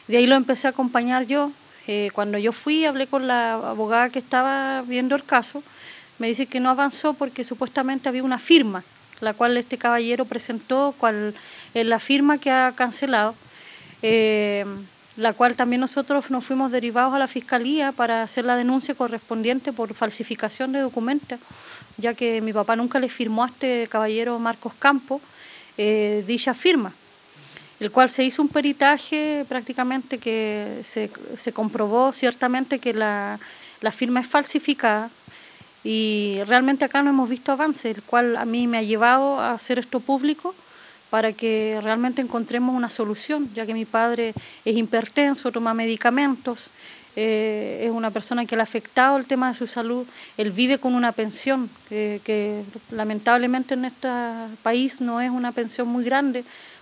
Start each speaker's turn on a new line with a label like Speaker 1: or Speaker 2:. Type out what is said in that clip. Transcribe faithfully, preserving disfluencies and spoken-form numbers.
Speaker 1: De ahí lo empecé a acompañar yo. Eh, cuando yo fui, hablé con la abogada que estaba viendo el caso, me dice que no avanzó porque supuestamente había una firma, la cual este caballero presentó, cual es la firma que ha cancelado, eh, la cual también nosotros nos fuimos derivados a la Fiscalía para hacer la denuncia correspondiente por falsificación de documentos, ya que mi papá nunca le firmó a este caballero Marcos Campos eh, dicha firma, el cual se hizo un peritaje prácticamente que se, se comprobó ciertamente que la, la firma es falsificada y realmente acá no hemos visto avance, el cual a mí me ha llevado a hacer esto público para que realmente encontremos una solución, ya que mi padre es hipertenso, toma medicamentos, eh, es una persona que le ha afectado el tema de su salud, él vive con una pensión, eh, que lamentablemente en este país no es una pensión muy grande,